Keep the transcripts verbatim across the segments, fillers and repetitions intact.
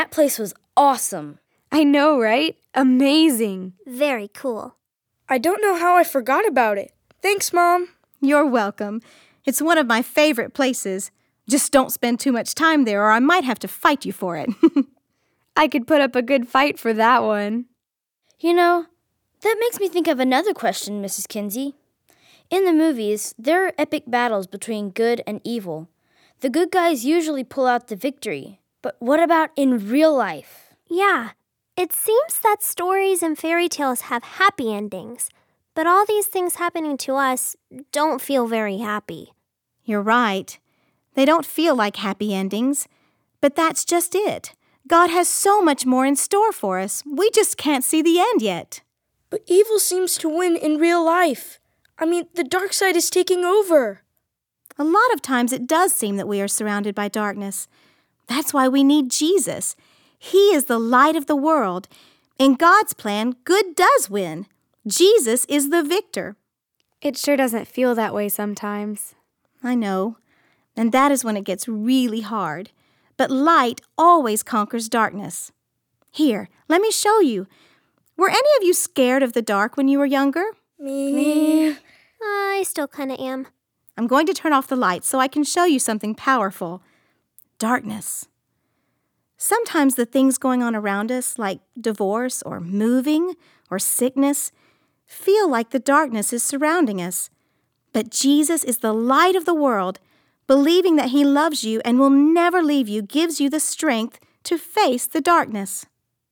that place was awesome. I know, right? Amazing. Very cool. I don't know how I forgot about it. Thanks, Mom. You're welcome. It's one of my favorite places. Just don't spend too much time there or I might have to fight you for it. I could put up a good fight for that one. You know, that makes me think of another question, Missus Kinsey. In the movies, there are epic battles between good and evil. The good guys usually pull out the victory. But what about in real life? Yeah, it seems that stories and fairy tales have happy endings, but all these things happening to us don't feel very happy. You're right. They don't feel like happy endings, but that's just it. God has so much more in store for us. We just can't see the end yet. But evil seems to win in real life. I mean, the dark side is taking over. A lot of times it does seem that we are surrounded by darkness. That's why we need Jesus. He is the light of the world. In God's plan, good does win. Jesus is the victor. It sure doesn't feel that way sometimes. I know, and that is when it gets really hard. But light always conquers darkness. Here, let me show you. Were any of you scared of the dark when you were younger? Me. Me. I still kind of am. I'm going to turn off the lights so I can show you something powerful. Darkness. Sometimes the things going on around us, like divorce or moving or sickness, feel like the darkness is surrounding us. But Jesus is the light of the world. Believing that He loves you and will never leave you gives you the strength to face the darkness.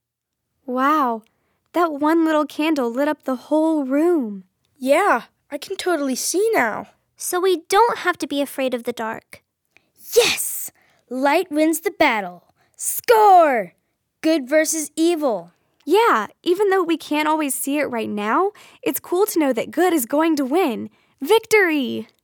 Wow, that one little candle lit up the whole room. Yeah, I can totally see now. So we don't have to be afraid of the dark. Yes! Light wins the battle. Score! Good versus evil. Yeah, even though we can't always see it right now, it's cool to know that good is going to win. Victory!